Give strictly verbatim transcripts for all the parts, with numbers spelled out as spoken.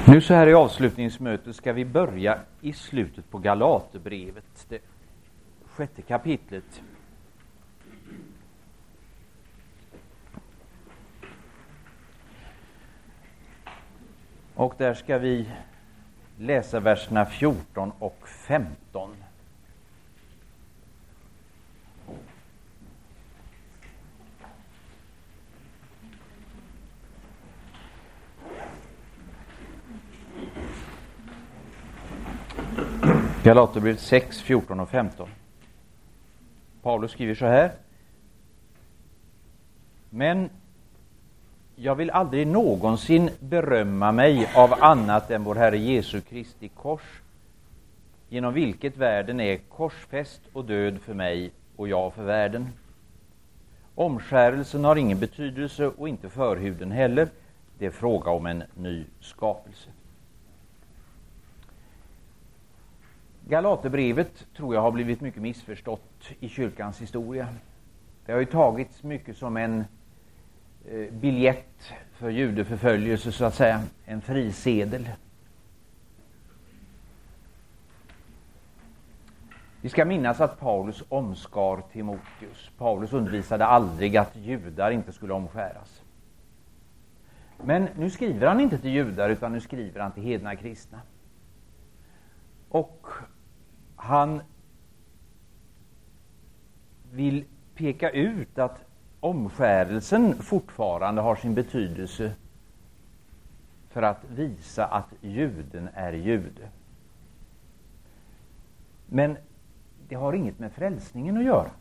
Nu så här i avslutningsmötet ska vi börja i slutet på Galaterbrevet, det sjätte kapitlet. Och där ska vi läsa verserna fjorton och femton. Galaterbrevet sex, fjorton och femton. Paulus skriver så här: Men jag vill aldrig någonsin berömma mig av annat än vår Herre Jesu Kristi kors, genom vilket världen är korsfäst och död för mig och jag för världen. Omskärelsen har ingen betydelse och inte förhuden heller. Det är fråga om en ny skapelse. Galaterbrevet tror jag har blivit mycket missförstått i kyrkans historia. Det har ju tagits mycket som en eh, biljett för judeförföljelse, så att säga, en frisedel. Vi ska minnas att Paulus omskar Timoteus. Paulus undervisade aldrig att judar inte skulle omskäras. Men nu skriver han inte till judar, utan nu skriver han till hedna kristna. Och han vill peka ut att omskärelsen fortfarande har sin betydelse för att visa att juden är jude. Men det har inget med frälsningen att göra.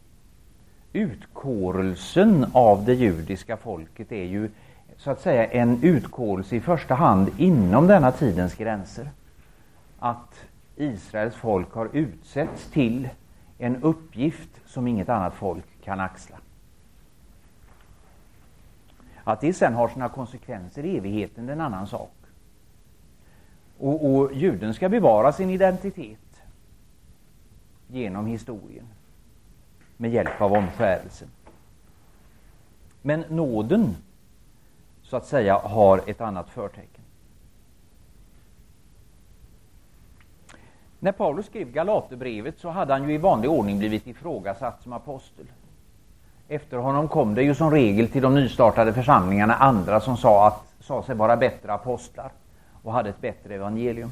Utkårelsen av det judiska folket är ju så att säga en utkårelse i första hand inom denna tidens gränser. Att Israels folk har utsetts till en uppgift som inget annat folk kan axla. Att det sen har sina konsekvenser i evigheten, det är en annan sak. Och, och juden ska bevara sin identitet genom historien med hjälp av omskärelsen. Men nåden, så att säga, har ett annat förtecken. När Paulus skrev Galaterbrevet så hade han ju i vanlig ordning blivit ifrågasatt som apostel. Efter honom kom det ju som regel till de nystartade församlingarna andra som sa, att, sa sig vara bättre apostlar och hade ett bättre evangelium.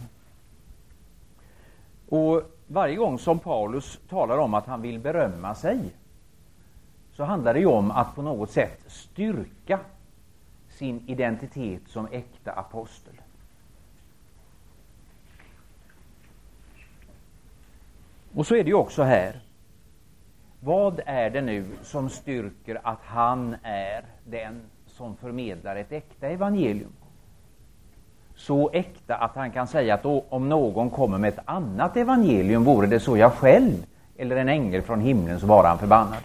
Och varje gång som Paulus talar om att han vill berömma sig, så handlar det ju om att på något sätt styrka sin identitet som äkta apostel. Och så är det ju också här. Vad är det nu som styrker att han är den som förmedlar ett äkta evangelium? Så äkta att han kan säga att om någon kommer med ett annat evangelium, vore det så jag själv eller en ängel från himlen, så var han förbannad.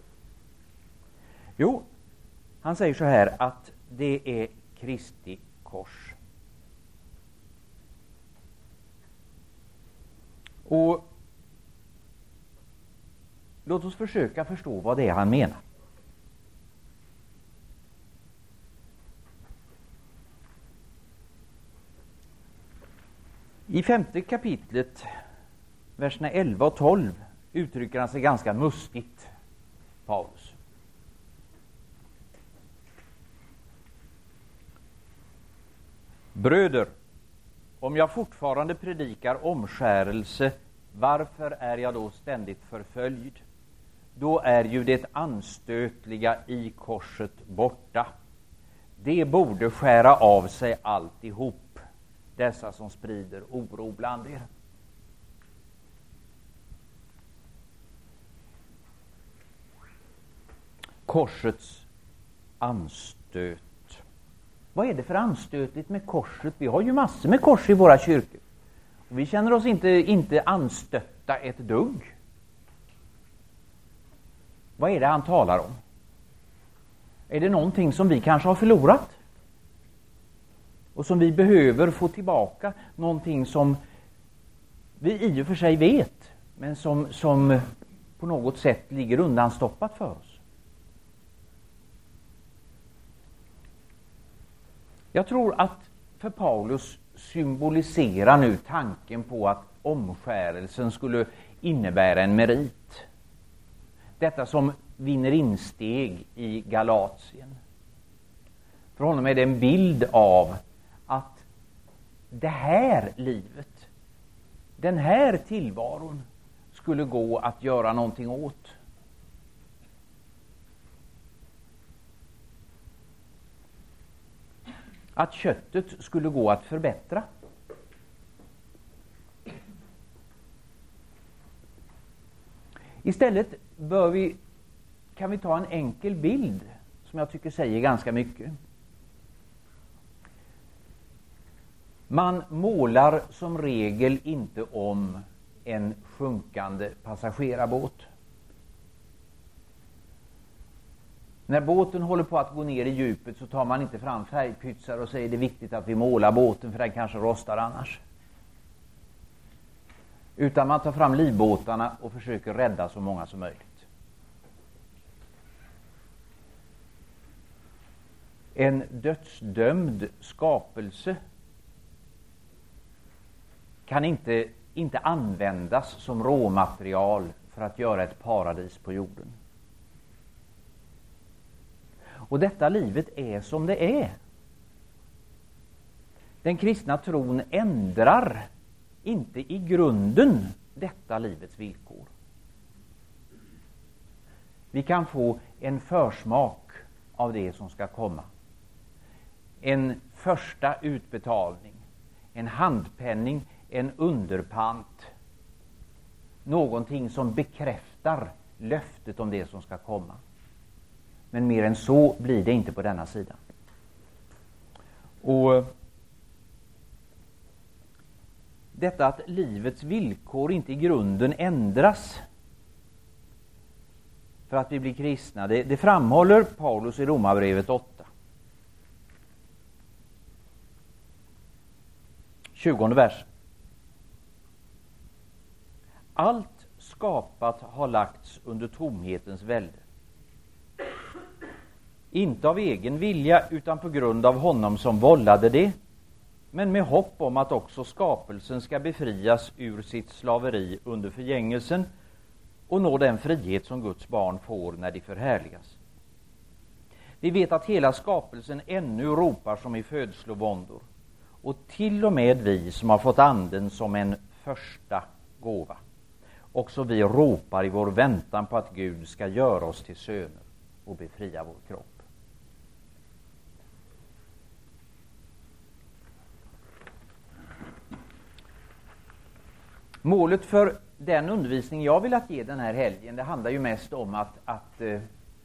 Jo, han säger så här att det är Kristi kors. Och låt oss försöka förstå vad det är han menar. I femte kapitlet, verserna elva och tolv, uttrycker han sig ganska mustigt, Paulus. Bröder, om jag fortfarande predikar omskärelse, varför är jag då ständigt förföljd? Då är ju det anstötliga i korset borta. Det borde skära av sig alltihop, dessa som sprider oro bland er. Korsets anstöt. Vad är det för anstötligt med korset? Vi har ju massor med kors i våra kyrkor. Och vi känner oss inte, inte anstötta ett dugg. Vad är det han talar om? Är det någonting som vi kanske har förlorat? Och som vi behöver få tillbaka? Någonting som vi i och för sig vet, men som, som på något sätt ligger undanstoppat för oss? Jag tror att för Paulus symboliserar nu tanken på att omskärelsen skulle innebära en merit. Detta som vinner insteg i Galatien. För honom är det en bild av att det här livet, den här tillvaron skulle gå att göra någonting åt. Att köttet skulle gå att förbättra. Istället bör vi, kan vi ta en enkel bild som jag tycker säger ganska mycket. Man målar som regel inte om en sjunkande passagerarbåt. När båten håller på att gå ner i djupet så tar man inte fram färgpytsar och säger det är viktigt att vi målar båten för den kanske rostar annars. Utan man tar fram livbåtarna och försöker rädda så många som möjligt. En dödsdömd skapelse kan inte, inte användas som råmaterial för att göra ett paradis på jorden. Och detta livet är som det är. Den kristna tron ändrar inte i grunden detta livets villkor. Vi kan få en försmak av det som ska komma. En första utbetalning, en handpenning, en underpant. Någonting som bekräftar löftet om det som ska komma. Men mer än så blir det inte på denna sida. Och detta att livets villkor inte i grunden ändras för att vi blir kristna, det, det framhåller Paulus i Romarbrevet åtta. tjugonde vers. Allt skapat har lagts under tomhetens välde. Inte av egen vilja utan på grund av honom som vållade det, men med hopp om att också skapelsen ska befrias ur sitt slaveri under förgängelsen och nå den frihet som Guds barn får när de förhärligas. Vi vet att hela skapelsen ännu ropar som i födslovåndor, och till och med vi som har fått anden som en första gåva. Också vi ropar i vår väntan på att Gud ska göra oss till söner och befria vår kropp. Målet för den undervisning jag vill att ge den här helgen, det handlar ju mest om att, att eh,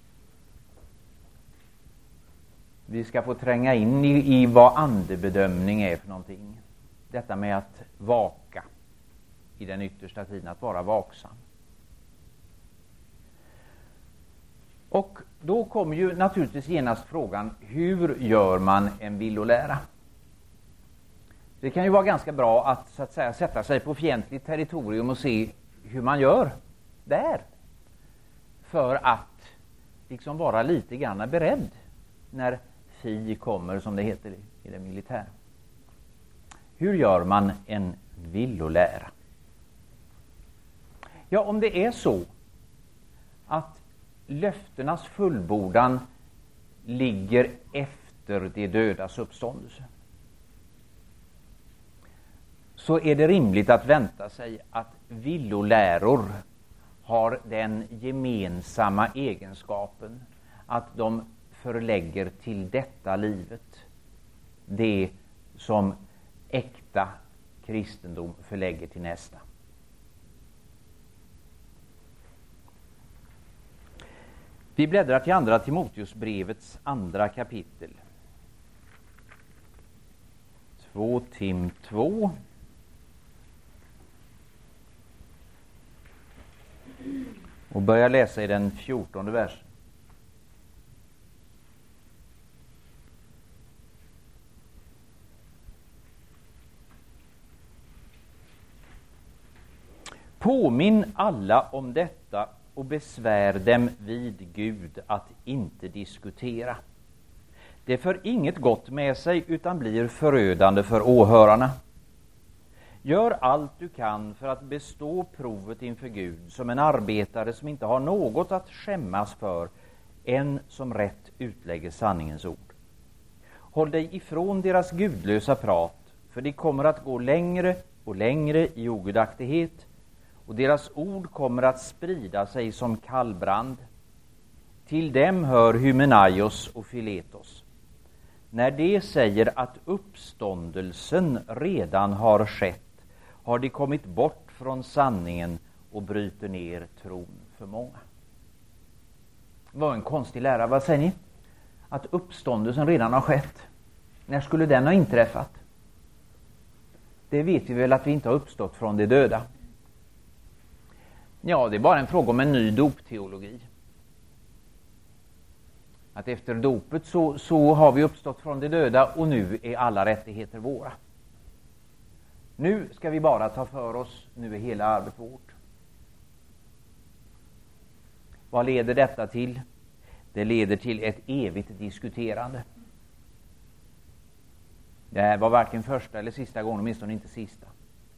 vi ska få tränga in i, i vad andebedömning är för någonting. Detta med att vaka i den yttersta tiden, att vara vaksam. Och då kommer ju naturligtvis genast frågan, hur gör man en villolära? Det kan ju vara ganska bra att, så att säga, sätta sig på fientligt territorium och se hur man gör där. För att liksom vara lite grann beredd när fi kommer, som det heter i det militära. Hur gör man en villolära? Ja, om det är så att löftenas fullbordan ligger efter de dödas uppståndelse, så är det rimligt att vänta sig att villoläror har den gemensamma egenskapen att de förlägger till detta livet det som äkta kristendom förlägger till nästa. Vi bläddrar till andra Timoteusbrevets andra kapitel. två Tim två. Och börjar läsa i den fjortonde versen. Påminn alla om detta och besvär dem vid Gud att inte diskutera. Det för inget gott med sig utan blir förödande för åhörarna. Gör allt du kan för att bestå provet inför Gud som en arbetare som inte har något att skämmas för, en som rätt utlägger sanningens ord. Håll dig ifrån deras gudlösa prat, för de kommer att gå längre och längre i ogudaktighet, och deras ord kommer att sprida sig som kallbrand. Till dem hör Hymenaios och Filetos. När de säger att uppståndelsen redan har skett, har de kommit bort från sanningen och bryter ner tron för många. Det var en konstig lära, vad säger ni? Att uppståndelsen redan har skett. När skulle den ha inträffat? Det vet vi väl att vi inte har uppstått från de döda. Ja, det är bara en fråga om en ny dopteologi. Att efter dopet så, så har vi uppstått från de döda och nu är alla rättigheter våra. Nu ska vi bara ta för oss, nu är hela arvet vårt. Vad leder detta till? Det leder till ett evigt diskuterande. Det här var varken första eller sista gången, åtminstone inte sista.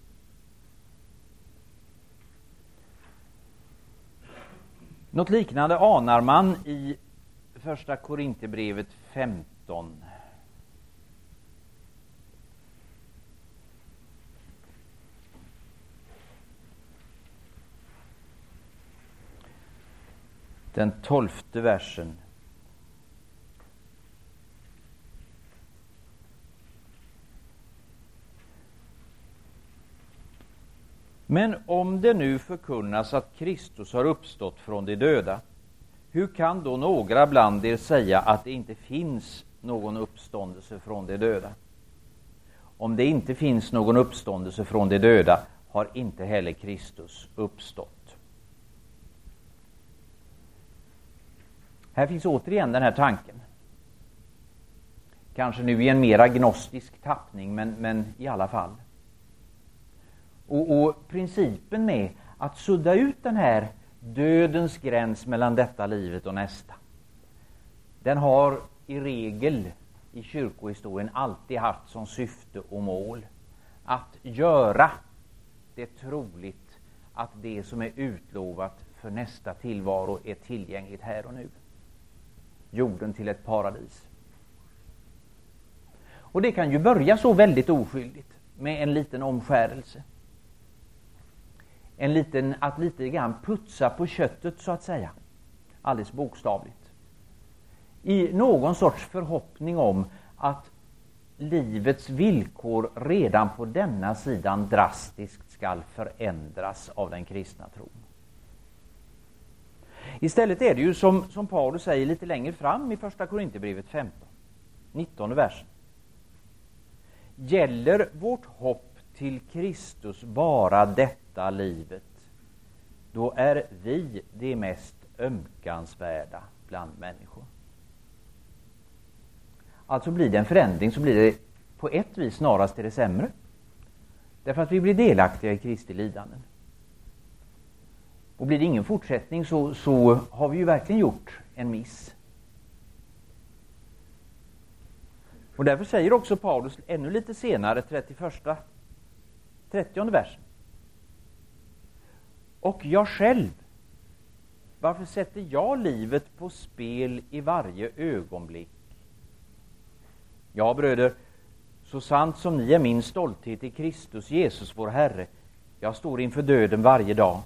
Något liknande anar man i första Korinthierbrevet femton. Den tolfte versen. Men om det nu förkunnas att Kristus har uppstått från de döda, hur kan då några bland er säga att det inte finns någon uppståndelse från de döda? Om det inte finns någon uppståndelse från de döda, har inte heller Kristus uppstått. Här finns återigen den här tanken. Kanske nu i en mer agnostisk tappning, men, men i alla fall. Och, och principen med att sudda ut den här dödens gräns mellan detta livet och nästa, den har i regel i kyrkohistorien alltid haft som syfte och mål att göra det troligt att det som är utlovat för nästa tillvaro är tillgängligt här och nu. Jorden till ett paradis. Och det kan ju börja så väldigt oskyldigt med en liten omskärelse. En liten, att lite grann putsa på köttet så att säga. Alldeles bokstavligt. I någon sorts förhoppning om att livets villkor redan på denna sidan drastiskt skall förändras av den kristna tron. Istället är det ju som, som Paulus säger lite längre fram i första Korinthierbrevet femton, nittonde versen. Gäller vårt hopp till Kristus bara detta livet, då är vi det mest ömkansvärda bland människor. Alltså blir det en förändring, så blir det på ett vis snarast till det sämre. Därför att vi blir delaktiga i Kristi lidanden. Och blir det ingen fortsättning så, så har vi ju verkligen gjort en miss. Och därför säger också Paulus ännu lite senare, trettioförsta, trettionde versen. Och jag själv, varför sätter jag livet på spel i varje ögonblick? Ja, bröder, så sant som ni är min stolthet i Kristus Jesus vår Herre, jag står inför döden varje dag.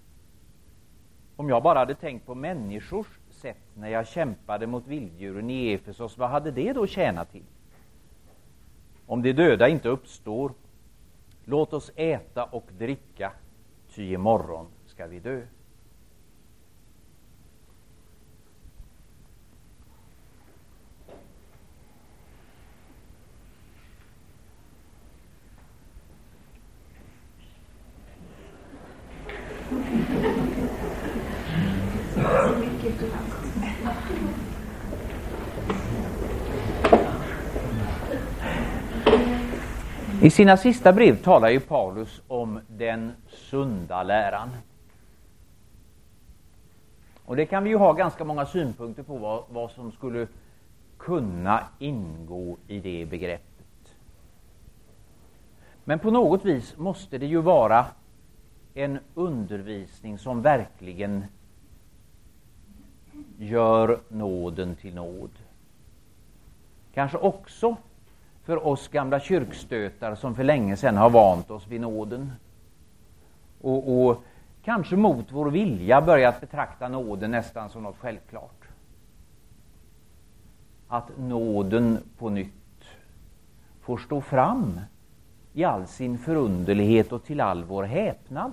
Om jag bara hade tänkt på människors sätt när jag kämpade mot vilddjuren i Efesos, vad hade det då tjänat till? Om de döda inte uppstår, låt oss äta och dricka, ty imorgon ska vi dö. I sina sista brev talar ju Paulus om den sunda läran. Och det kan vi ju ha ganska många synpunkter på vad, vad som skulle kunna ingå i det begreppet. Men på något vis måste det ju vara en undervisning som verkligen gör nåden till nåd. Kanske också för oss gamla kyrkstötar som för länge sedan har vant oss vid nåden. Och, och kanske mot vår vilja börjat betrakta nåden nästan som något självklart. Att nåden på nytt får stå fram i all sin förunderlighet och till all vår häpnad.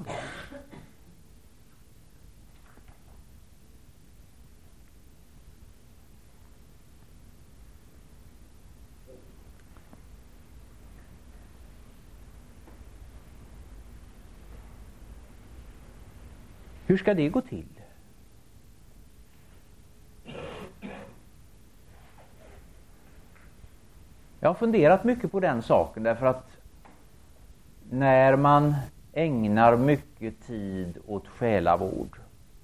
Hur ska det gå till? Jag har funderat mycket på den saken därför att när man ägnar mycket tid åt själavård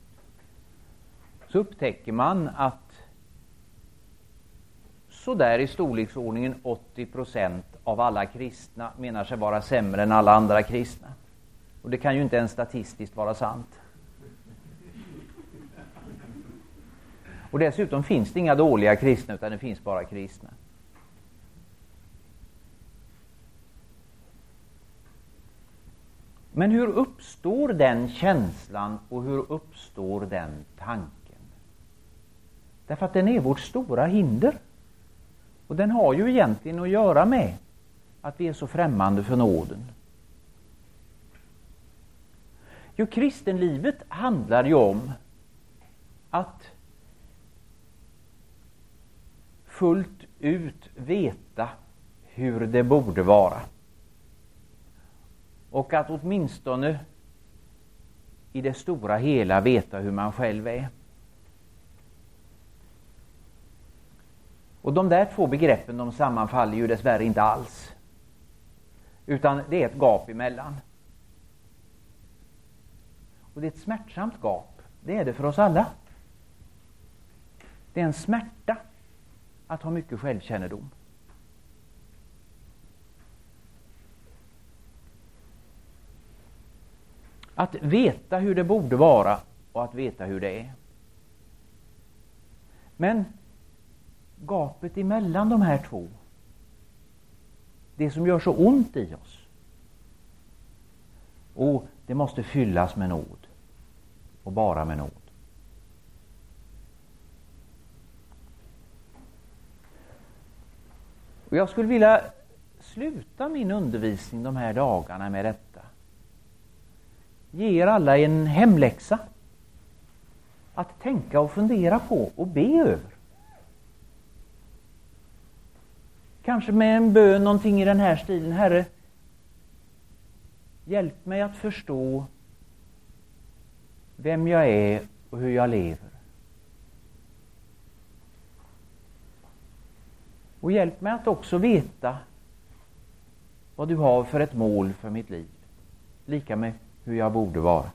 så upptäcker man att så där i storleksordningen åttio procent av alla kristna menar sig vara sämre än alla andra kristna. Och det kan ju inte ens statistiskt vara sant. Och dessutom finns det inga dåliga kristna utan det finns bara kristna. Men hur uppstår den känslan och hur uppstår den tanken? Därför att den är vårt stora hinder. Och den har ju egentligen att göra med att vi är så främmande för nåden. Jo, kristenlivet handlar ju om att fullt ut veta hur det borde vara. Och att åtminstone i det stora hela veta hur man själv är. Och de där två begreppen de sammanfaller ju dessvärre inte alls. Utan det är ett gap emellan. Och det är ett smärtsamt gap. Det är det för oss alla. Det är en smärta att ha mycket självkännedom. Att veta hur det borde vara och att veta hur det är. Men gapet emellan de här två, det som gör så ont i oss, och det måste fyllas med nåd. Och bara med nåd. Och jag skulle vilja sluta min undervisning de här dagarna med detta. Ge er alla en hemläxa att tänka och fundera på och be över. Kanske med en bön någonting i den här stilen. Herre, hjälp mig att förstå vem jag är och hur jag lever. Och hjälp mig att också veta vad du har för ett mål för mitt liv. Lika med hur jag borde vara.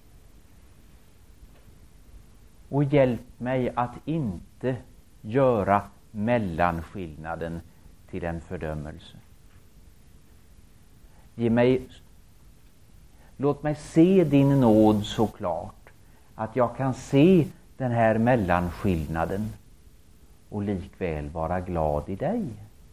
Och hjälp mig att inte göra mellanskillnaden till en fördömelse. Ge mig, låt mig se din nåd så klart att jag kan se den här mellanskillnaden och likväl vara glad i dig.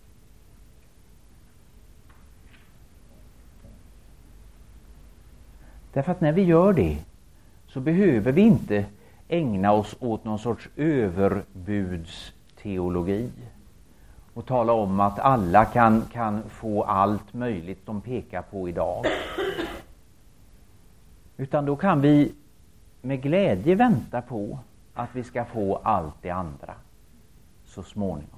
Därför att när vi gör det så behöver vi inte ägna oss åt någon sorts överbudsteologi och tala om att alla kan, kan få allt möjligt de pekar på idag. Utan då kan vi med glädje vänta på att vi ska få allt det andra så småningom.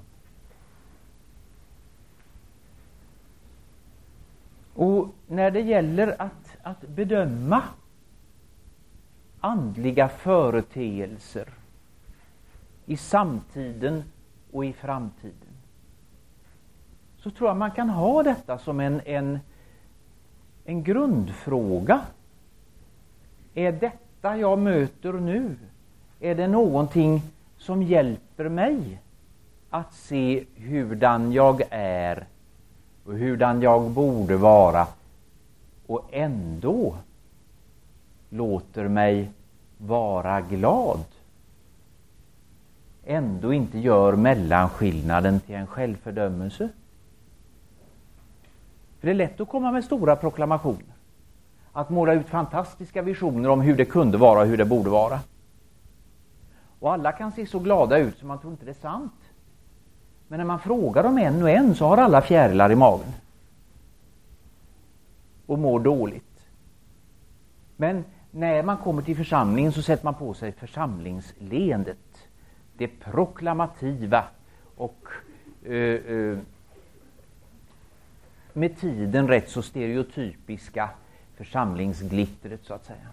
Och när det gäller att, att bedöma andliga företeelser i samtiden och i framtiden, så tror jag man kan ha detta som en, en, en grundfråga. Är detta jag möter nu, är det någonting som hjälper mig att se hurdan jag är och hurdan jag borde vara, och ändå låter mig vara glad. Ändå inte gör mellanskillnaden till en självfördömelse. För det är lätt att komma med stora proklamationer. Att måla ut fantastiska visioner om hur det kunde vara och hur det borde vara. Och alla kan se så glada ut som man tror inte det är sant. Men när man frågar dem en och en så har alla fjärilar i magen. Och mår dåligt. Men när man kommer till församlingen så sätter man på sig församlingsleendet. Det proklamativa och uh, uh, med tiden rätt så stereotypiska församlingsglittret, så att säga.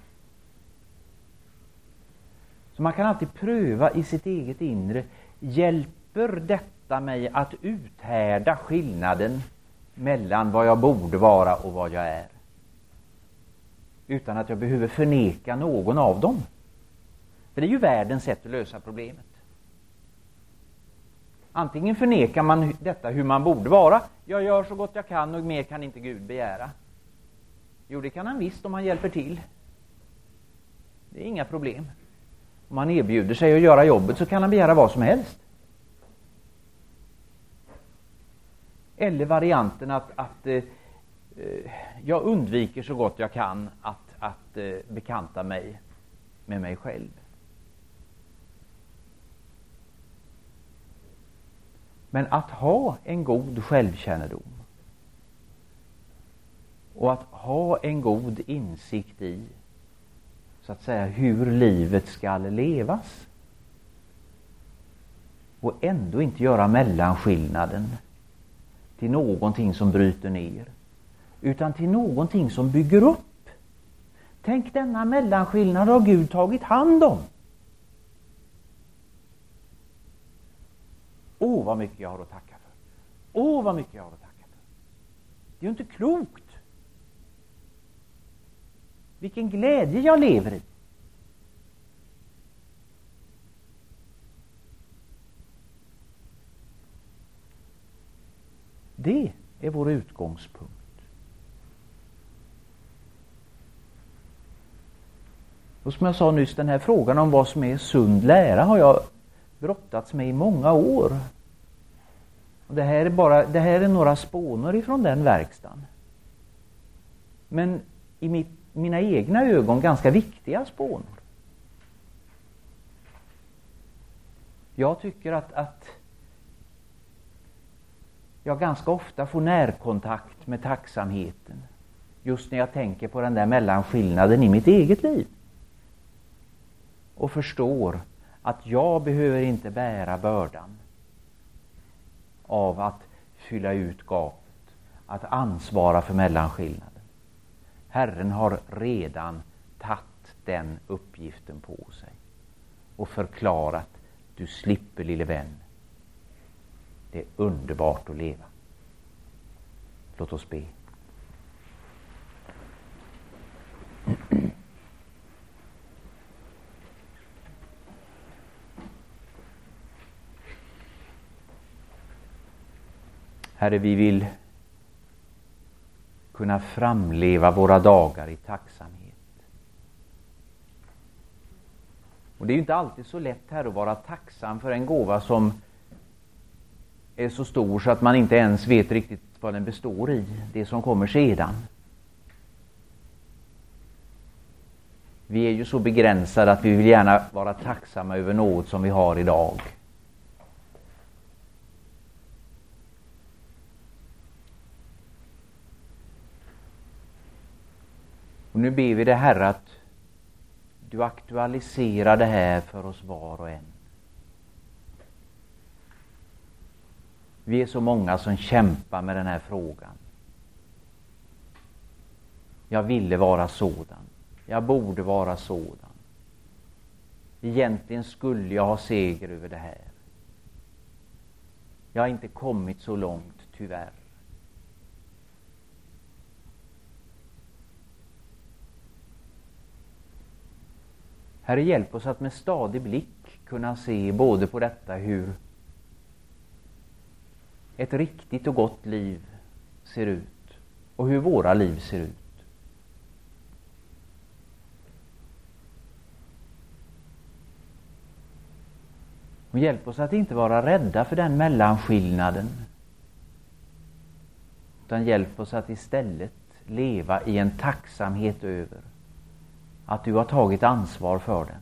Så man kan alltid pröva i sitt eget inre. Hjälper detta mig att uthärda skillnaden mellan vad jag borde vara och vad jag är? Utan att jag behöver förneka någon av dem. För det är ju världens sätt att lösa problemet. Antingen förnekar man detta hur man borde vara. Jag gör så gott jag kan och mer kan inte Gud begära. Jo, det kan han visst om han hjälper till. Det är inga problem. Om han erbjuder sig att göra jobbet så kan han begära vad som helst. Eller varianten att, att eh, jag undviker så gott jag kan att, att eh, bekanta mig med mig själv. Men att ha en god självkännedom och att ha en god insikt i, så att säga, hur livet ska levas, och ändå inte göra mellanskillnaden till någonting som bryter ner, utan till någonting som bygger upp. Tänk, denna mellanskillnad har Gud tagit hand om. Åh, vad mycket jag har att tacka för. Åh, vad mycket jag har att tacka för. Det är ju inte klokt. Vilken glädje jag lever i. Det är vår utgångspunkt. Och som jag sa nyss, den här frågan om vad som är sund lära har jag brottats med i många år. Och det här är bara, det här är några spånor ifrån den verkstaden. Men i mitt, mina egna ögon ganska viktiga spånor. Jag tycker att, att jag ganska ofta får närkontakt med tacksamheten. Just när jag tänker på den där mellanskillnaden i mitt eget liv. Och förstår att jag behöver inte bära bördan av att fylla ut gapet, att ansvara för mellanskillnaden. Herren har redan tagit den uppgiften på sig och förklarat: du slipper, lille vän. Det är underbart att leva. Låt oss be. Herre, vi vill kunna framleva våra dagar i tacksamhet. Och det är ju inte alltid så lätt, Herre, att vara tacksam för en gåva som är så stor så att man inte ens vet riktigt vad den består i, det som kommer sedan. Vi är ju så begränsade att vi vill gärna vara tacksamma över något som vi har idag. Och nu ber vi dig, Herre, att du aktualiserar det här för oss var och en. Vi är så många som kämpar med den här frågan. Jag ville vara sådan. Jag borde vara sådan. Egentligen skulle jag ha seger över det här. Jag har inte kommit så långt, tyvärr. Herre, hjälp oss att med stadig blick kunna se både på detta hur ett riktigt och gott liv ser ut och hur våra liv ser ut. Och hjälp oss att inte vara rädda för den mellanskillnaden. Utan hjälp oss att istället leva i en tacksamhet över att du har tagit ansvar för den.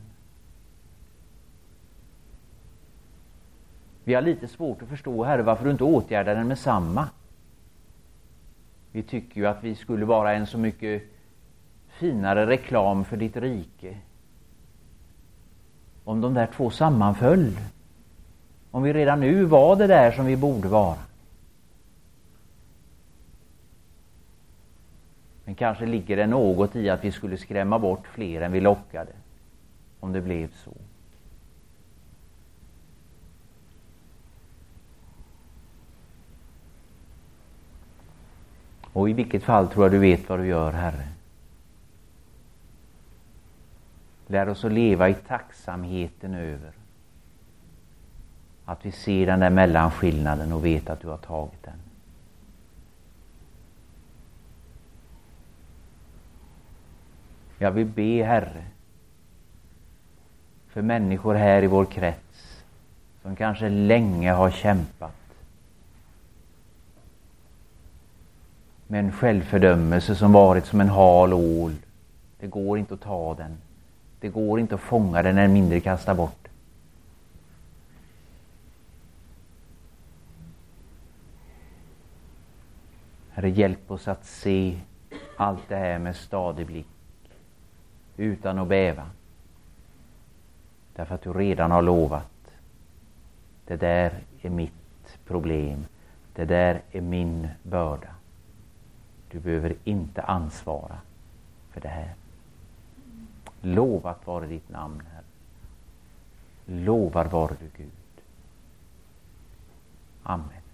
Vi har lite svårt att förstå, Herre, varför du inte åtgärdar den med samma. Vi tycker ju att vi skulle vara en så mycket finare reklam för ditt rike om de där två sammanföll. Om vi redan nu var det där som vi borde vara. Men kanske ligger det något i att vi skulle skrämma bort fler än vi lockade, om det blev så. Och i vilket fall tror jag du vet vad du gör, Herre. Lär oss att leva i tacksamheten över att vi ser den där mellanskillnaden och vet att du har tagit den. Jag vill be, Herre, för människor här i vår krets som kanske länge har kämpat med en självfördömelse som varit som en hal ål. Det går inte att ta den. Det går inte att fånga den, än mindre kasta bort. Herre, hjälp oss att se allt det här med stadig blick, utan att bäva. Därför att du redan har lovat. Det där är mitt problem. Det där är min börda. Du behöver inte ansvara för det här. Lovat vare ditt namn, Herre. Lovad vare du, Gud. Amen.